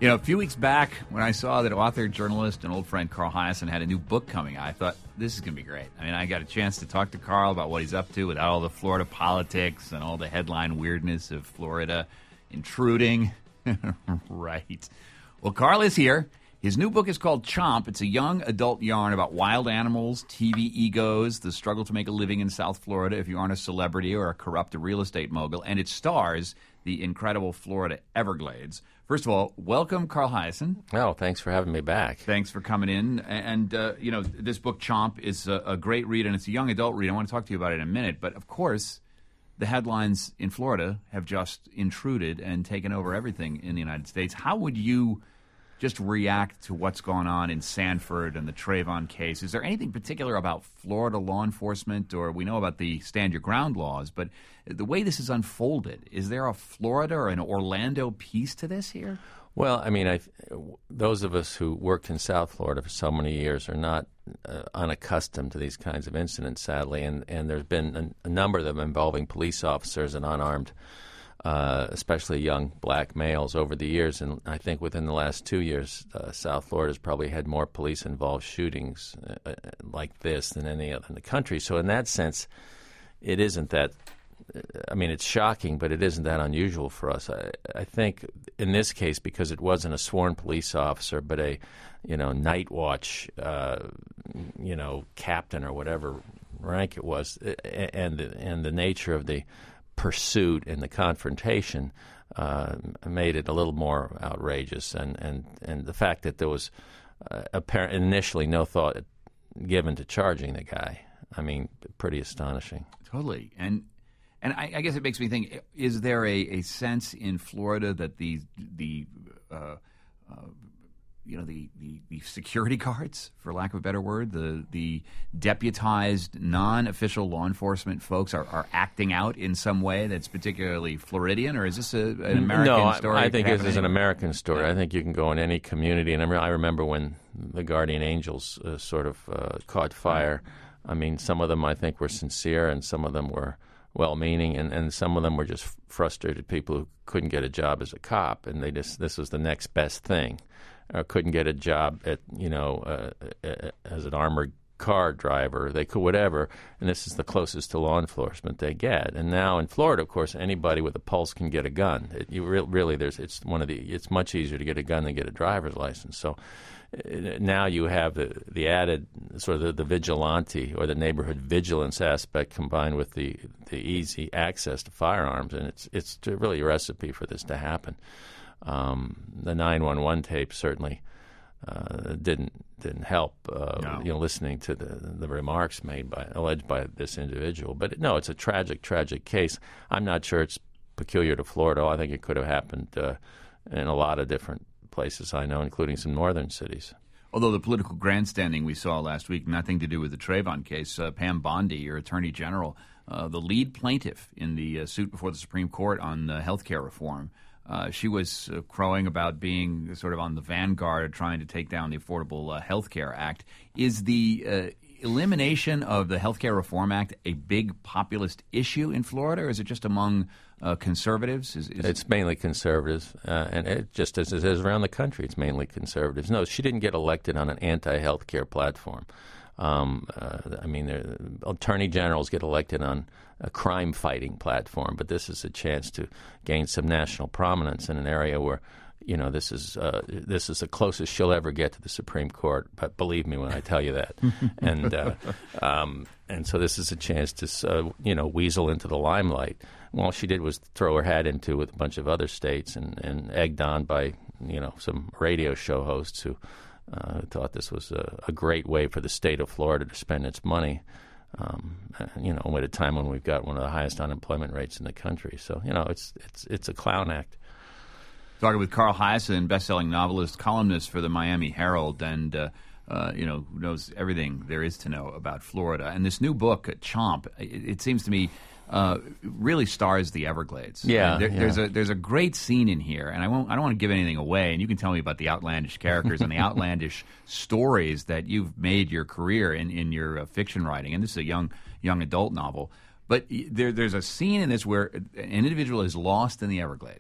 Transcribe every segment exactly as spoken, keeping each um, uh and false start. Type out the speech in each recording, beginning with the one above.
You know, a few weeks back when I saw that author, journalist, and old friend Carl Hiaasen had a new book coming out, I thought, this is going to be great. I mean, I got a chance to talk to Carl about what he's up to without all the Florida politics and all the headline weirdness of Florida intruding. Right. Well, Carl is here. His new book is called Chomp. It's a young adult yarn about wild animals, T V egos, the struggle to make a living in South Florida if you aren't a celebrity or a corrupt real estate mogul. And it stars the incredible Florida Everglades. First of all, welcome, Carl Hiaasen. Oh, thanks for having me back. Thanks for coming in. And, uh, you know, this book, Chomp, is a, a great read, and it's a young adult read. I want to talk to you about it in a minute. But, of course, the headlines in Florida have just intruded and taken over everything in the United States. How would you just react to what's going on in Sanford and the Trayvon case? Is there anything particular about Florida law enforcement, or we know about the stand your ground laws, but the way this is unfolded, is there a Florida or an Orlando piece to this here? Well, I mean, I, those of us who worked in South Florida for so many years are not uh, unaccustomed to these kinds of incidents, sadly, and, and there's been a, a number of them involving police officers and unarmed Uh, especially young black males over the years. And I think within the last two years, uh, South Florida has probably had more police-involved shootings uh, like this than any other in the country. So in that sense, it isn't that, I mean, it's shocking, but it isn't that unusual for us. I, I think in this case, because it wasn't a sworn police officer, but a, you know, night watch, uh, you know, captain or whatever rank it was, and, and the nature of the pursuit and the confrontation uh, made it a little more outrageous, and, and, and the fact that there was uh, apparent initially no thought given to charging the guy, I mean, pretty astonishing. Totally. And and I, I guess it makes me think, is there a, a sense in Florida that the the uh, uh, you know the, the, the security guards, for lack of a better word, the the deputized, non-official law enforcement folks are, are acting out in some way that's particularly Floridian, or is this a, an American no, story? No, I, I think this is an anywhere? American story. Yeah. I think you can go in any community, and I, re- I remember when the Guardian Angels uh, sort of uh, caught fire. I mean, some of them I think were sincere, and some of them were well-meaning, and, and some of them were just frustrated people who couldn't get a job as a cop, and they just this was the next best thing. Or couldn't get a job at, you know, uh, uh, as an armored car driver. They could whatever, and this is the closest to law enforcement they get. And now in Florida, of course, anybody with a pulse can get a gun. It, you re- really, there's it's one of the it's much easier to get a gun than get a driver's license. So uh, now you have the, the added sort of the, the vigilante or the neighborhood vigilance aspect combined with the the easy access to firearms, and it's it's really a recipe for this to happen. Um, the nine one one tape certainly uh, didn't didn't help. Uh, no. You know, listening to the the remarks made by alleged by this individual. But no, it's a tragic, tragic case. I'm not sure it's peculiar to Florida. I think it could have happened uh, in a lot of different places I know, including some northern cities. Although the political grandstanding we saw last week, nothing to do with the Trayvon case. Uh, Pam Bondi, your attorney general, uh, the lead plaintiff in the uh, suit before the Supreme Court on uh, health care reform. Uh, she was uh, crowing about being sort of on the vanguard of trying to take down the Affordable uh, Health Care Act. Is the uh, elimination of the Health Care Reform Act a big populist issue in Florida, or is it just among uh, conservatives? Is, is it's mainly conservatives, uh, and it, just as it is around the country, it's mainly conservatives. No, she didn't get elected on an anti-health care platform. Um, uh, I mean, attorney generals get elected on a crime-fighting platform, but this is a chance to gain some national prominence in an area where, you know, this is uh, this is the closest she'll ever get to the Supreme Court. But believe me when I tell you that. and uh, um, and so this is a chance to, uh, you know, weasel into the limelight. Well, all she did was throw her hat into with a bunch of other states, and, and egged on by, you know, some radio show hosts who Uh, thought this was a, a great way for the state of Florida to spend its money, um, you know, at a time when we've got one of the highest unemployment rates in the country. So, you know, it's it's it's a clown act. Talking with Carl Hiaasen, best-selling novelist, columnist for the Miami Herald, and, uh, uh, you know, who knows everything there is to know about Florida. And this new book, Chomp, it, it seems to me uh, really stars the Everglades. Yeah, there, yeah. There's a there's a great scene in here, and I won't I don't want to give anything away. And you can tell me about the outlandish characters and the outlandish stories that you've made your career in in your uh, fiction writing. And this is a young young adult novel, but there there's a scene in this where an individual is lost in the Everglades.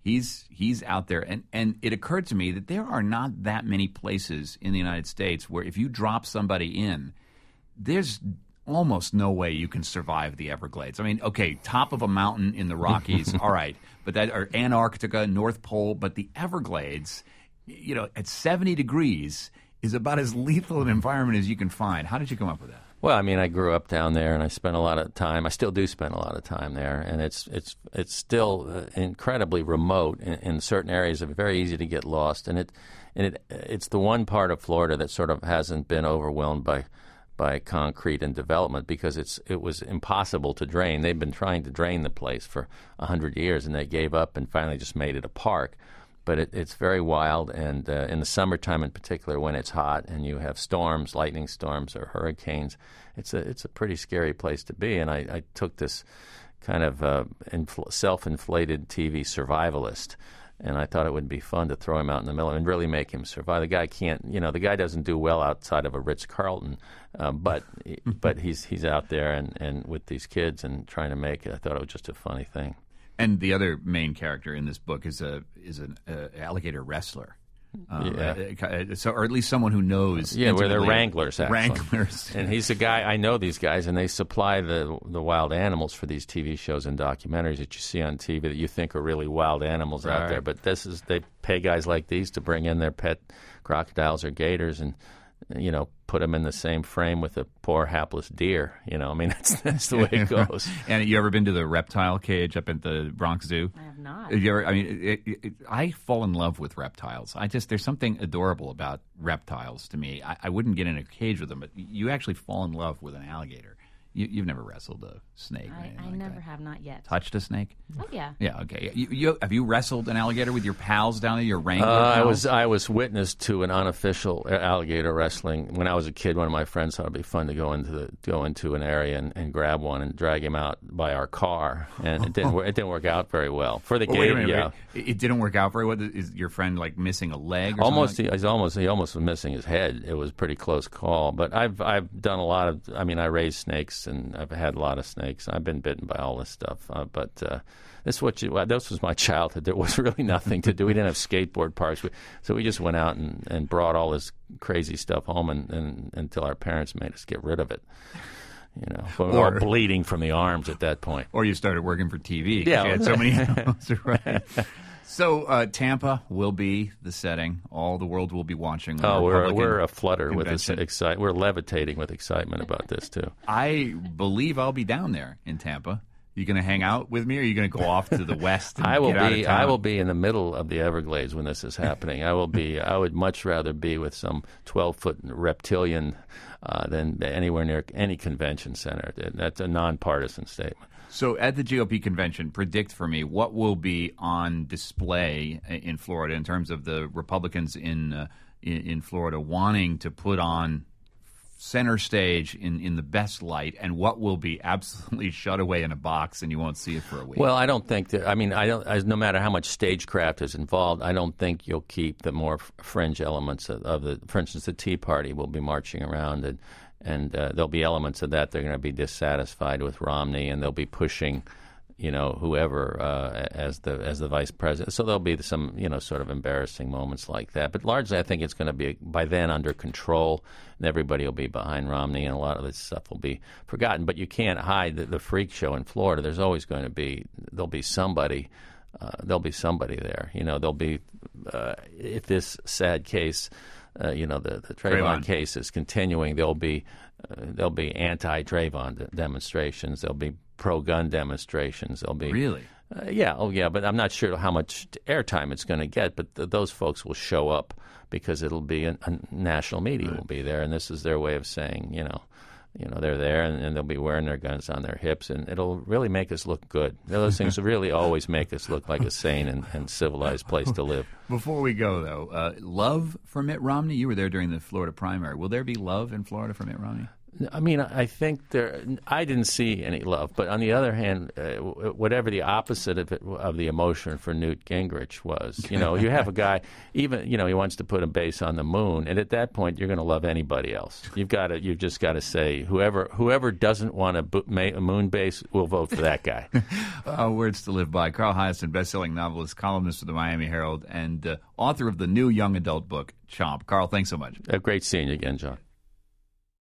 He's he's out there, and, and it occurred to me that there are not that many places in the United States where if you drop somebody in, there's almost no way you can survive the Everglades. I mean, okay, top of a mountain in the Rockies, all right, but that or Antarctica, North Pole, but the Everglades, you know, at seventy degrees is about as lethal an environment as you can find. How did you come up with that? Well, I mean, I grew up down there, and I spent a lot of time. I still do spend a lot of time there, and it's it's it's still uh, incredibly remote in, in certain areas. It's very easy to get lost, and it and it it's the one part of Florida that sort of hasn't been overwhelmed by by concrete and development because it's it was impossible to drain. They've been trying to drain the place for a hundred years, and they gave up and finally just made it a park. But it, it's very wild, and uh, in the summertime in particular, when it's hot and you have storms, lightning storms or hurricanes, it's a it's a pretty scary place to be. And I, I took this kind of uh, infl- self-inflated T V survivalist, and I thought it would be fun to throw him out in the middle and really make him survive. The guy can't, you know, the guy doesn't do well outside of a Ritz-Carlton, uh, but but he's he's out there and, and with these kids and trying to make it. I thought it was just a funny thing. And the other main character in this book is a is an uh, alligator wrestler, um, yeah. uh, so or at least someone who knows. Yeah, where they're wranglers. Actually. Wranglers, and he's a guy. I know these guys, and they supply the the wild animals for these T V shows and documentaries that you see on T V that you think are really wild animals right. out there. But this is they pay guys like these to bring in their pet crocodiles or gators and. You know, put them in the same frame with a poor hapless deer. You know, I mean, that's that's the way it goes. And you ever been to the reptile cage up at the Bronx Zoo? I have not. Have you ever, I mean, it, it, it, I fall in love with reptiles. I just there's something adorable about reptiles to me. I, I wouldn't get in a cage with them, but you actually fall in love with an alligator. You, you've never wrestled a snake, I, or anything I like never that. have, not yet. Touched a snake? Oh yeah. Yeah. Okay. You, you, have you wrestled an alligator with your pals down there? Your wrangler Uh, pals? I was I was witness to an unofficial alligator wrestling when I was a kid. One of my friends thought it'd be fun to go into the go into an area and, and grab one and drag him out by our car, and it didn't wor- it didn't work out very well for the Well, wait a gator. minute, Yeah, wait. It didn't work out very well. Is your friend like missing a leg? Or almost something he, he's almost he almost was missing his head. It was a pretty close call. But I've I've done a lot of. I mean, I raised snakes and I've had a lot of snakes. I've been bitten by all this stuff. Uh, but uh, this what you, well, this was my childhood. There was really nothing to do. We didn't have skateboard parks, we, so we just went out and, and brought all this crazy stuff home and, and until our parents made us get rid of it. You know, we were Or- all bleeding from the arms at that point. Or you started working for T V. 'cause Yeah. You had so many animals, right? So uh, Tampa will be the setting. All the world will be watching. the Oh, we're Republican we're a flutter with this convention. excite. We're levitating with excitement about this too. I believe I'll be down there in Tampa. You going to hang out with me, or are you going to go off to the west? And I will get out of be. town? I will be in the middle of the Everglades when this is happening. I will be. I would much rather be with some twelve-foot reptilian uh, than anywhere near any convention center. That's a nonpartisan statement. So at the G O P convention, predict for me what will be on display in Florida in terms of the Republicans in uh, in, in Florida wanting to put on center stage in, in the best light, and what will be absolutely shut away in a box and you won't see it for a week. Well, I don't think that. I mean, I don't. I, no matter how much stagecraft is involved, I don't think you'll keep the more f- fringe elements of, of the. For instance, the Tea Party will be marching around, and and uh, there'll be elements of that. They're going to be dissatisfied with Romney, and they'll be pushing, you know, whoever uh, as the as the vice president. So there'll be some, you know, sort of embarrassing moments like that. But largely, I think it's going to be by then under control, and everybody will be behind Romney, and a lot of this stuff will be forgotten. But you can't hide the, the freak show in Florida. There's always going to be there'll be somebody. Uh, there'll be somebody there. You know, there'll be uh, if this sad case. Uh, you know, the, the Trayvon, Trayvon. case is continuing. There'll be uh, there'll be anti-Trayvon de- demonstrations. There'll be pro-gun demonstrations. There'll be really? uh, yeah, oh yeah. But I'm not sure how much airtime it's going to get. But th- those folks will show up because it'll be a, a national media Right. will be there, and this is their way of saying, you know. You know, they're there, and, and they'll be wearing their guns on their hips, and it'll really make us look good. Those things really always make us look like a sane and, and civilized place to live. Before we go, though, uh, love for Mitt Romney? You were there during the Florida primary. Will there be love in Florida for Mitt Romney? I mean, I think there. I didn't see any love, but on the other hand, uh, whatever the opposite of it, of the emotion for Newt Gingrich was, you know, you have a guy, even you know, he wants to put a base on the moon, and at that point, you're going to love anybody else. You've got to, you've just got to say whoever whoever doesn't want a, bo- a moon base will vote for that guy. uh, words to live by. Carl Hiaasen, best-selling novelist, columnist for the Miami Herald, and uh, author of the new young adult book, Chomp. Carl, thanks so much. Uh, great seeing you again, John.